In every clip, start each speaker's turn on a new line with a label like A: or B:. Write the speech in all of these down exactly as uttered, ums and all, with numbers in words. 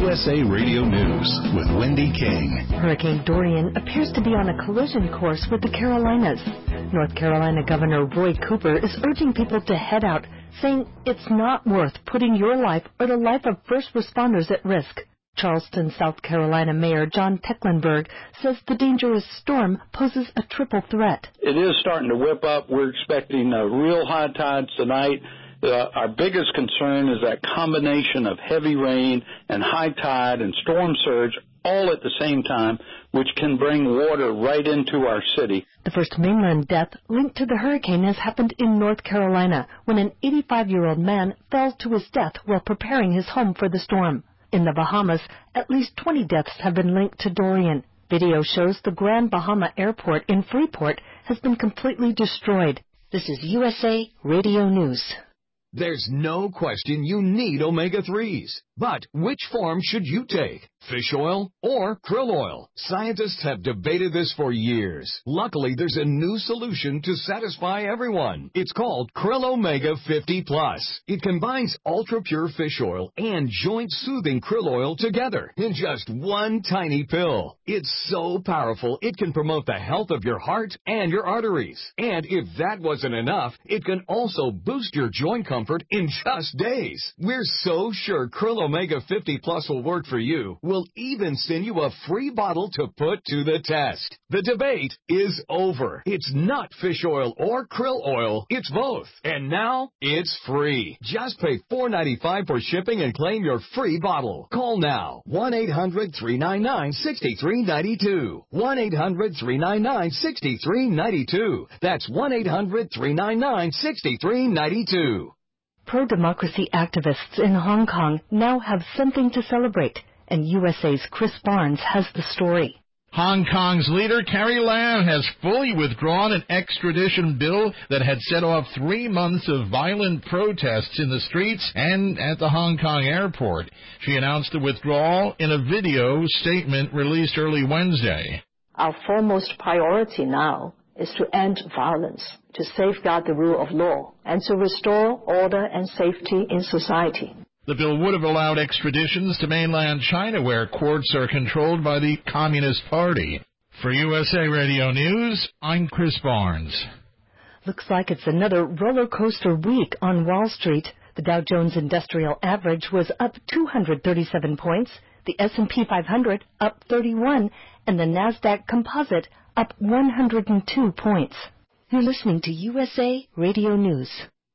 A: U S A Radio News with Wendy King.
B: Hurricane Dorian appears to be on a collision course with the Carolinas. North Carolina Governor Roy Cooper is urging people to head out, saying it's not worth putting your life or the life of first responders at risk. Charleston, South Carolina Mayor John Tecklenburg says the dangerous storm poses a triple threat.
C: It is starting to whip up. We're expecting uh, real high tides tonight. Uh, our biggest concern is that combination of heavy rain and high tide and storm surge all at the same time, which can bring water right into our city.
B: The first mainland death linked to the hurricane has happened in North Carolina when an eighty-five-year-old man fell to his death while preparing his home for the storm. In the Bahamas, at least twenty deaths have been linked to Dorian. Video shows the Grand Bahama Airport in Freeport has been completely destroyed. This is U S A Radio News.
D: There's no question you need omega threes. But which form should you take? Fish oil or krill oil? Scientists have debated this for years. Luckily, there's a new solution to satisfy everyone. It's called Krill Omega fifty plus. It combines ultra-pure fish oil and joint-soothing krill oil together in just one tiny pill. It's so powerful, it can promote the health of your heart and your arteries. And if that wasn't enough, it can also boost your joint comfort in just days. We're so sure Krill Omega fifty plus will work for you. We'll even send you a free bottle to put to the test. The debate is over. It's not fish oil or krill oil. It's both. And now it's free. Just pay four ninety-five for shipping and claim your free bottle. Call now. one eight hundred three nine nine six three nine two. one eight hundred three nine nine six three nine two. That's one eight hundred three nine nine six three nine two.
B: Pro-democracy activists in Hong Kong now have something to celebrate, and U S A's Chris Barnes has the story.
E: Hong Kong's leader, Carrie Lam, has fully withdrawn an extradition bill that had set off three months of violent protests in the streets and at the Hong Kong airport. She announced the withdrawal in a video statement released early Wednesday.
F: Our foremost priority now is to end violence, to safeguard the rule of law, and to restore order and safety in society.
E: The bill would have allowed extraditions to mainland China, where courts are controlled by the Communist Party. For U S A Radio News, I'm Chris Barnes.
B: Looks like it's another roller coaster week on Wall Street. The Dow Jones Industrial Average was up two hundred thirty-seven points, the S and P five hundred up thirty-one, and the NASDAQ Composite up one hundred two points. You're listening to U S A Radio News.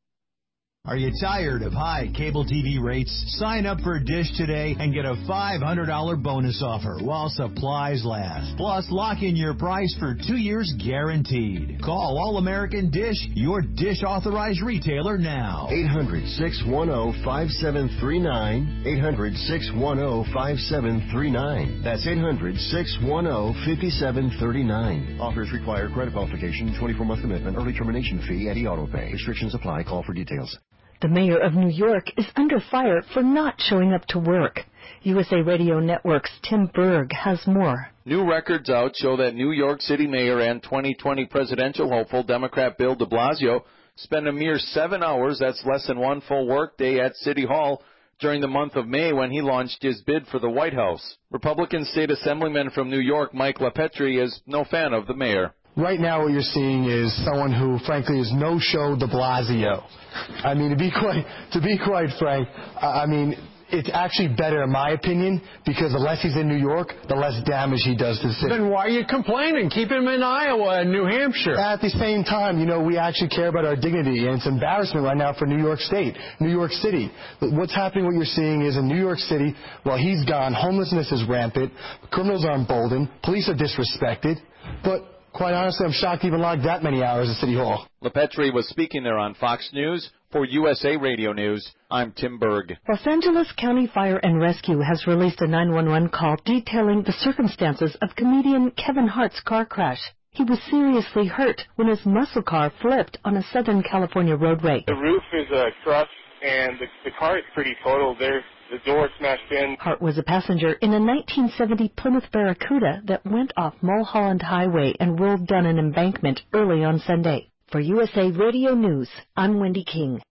G: Are you tired of high cable T V rates? Sign up for Dish today and get a five hundred dollars bonus offer while supplies last. Plus, lock in your price for two years guaranteed. Call All-American Dish, your Dish authorized retailer now.
H: eight hundred, six one zero, five seven three nine. eight hundred, six one zero, five seven three nine. That's eight hundred, six one zero, five seven three nine. Offers require credit qualification, twenty-four month commitment, early termination fee, and e-auto pay. Restrictions apply. Call for details.
B: The mayor of New York is under fire for not showing up to work. U S A Radio Network's Tim Berg has more.
I: New records out show that New York City Mayor and twenty twenty presidential hopeful Democrat Bill de Blasio spent a mere seven hours, that's less than one full workday, at City Hall during the month of May when he launched his bid for the White House. Republican State Assemblyman from New York, Mike LaPetrie, is no fan of the mayor.
J: Right now what you're seeing is someone who, frankly, is no-show de Blasio. I mean, to be quite, to be quite frank, I mean, it's actually better, in my opinion, because the less he's in New York, the less damage he does to the city.
K: Then why are you complaining? Keep him in Iowa and New Hampshire.
J: At the same time, you know, we actually care about our dignity, and it's embarrassment right now for New York State, New York City. What's happening, what you're seeing is in New York City, while he's gone, homelessness is rampant, criminals are emboldened, police are disrespected, but quite honestly, I'm shocked he even logged that many hours at City Hall.
I: LaPetrie was speaking there on Fox News. For U S A Radio News, I'm Tim Berg.
B: Los Angeles County Fire and Rescue has released a nine one one call detailing the circumstances of comedian Kevin Hart's car crash. He was seriously hurt when his muscle car flipped on a Southern California roadway.
L: The roof is uh, crushed, and the, the car is pretty total. There's the door smashed in.
B: Hart was a passenger in a nineteen seventy Plymouth Barracuda that went off Mulholland Highway and rolled down an embankment early on Sunday. For U S A Radio News, I'm Wendy King.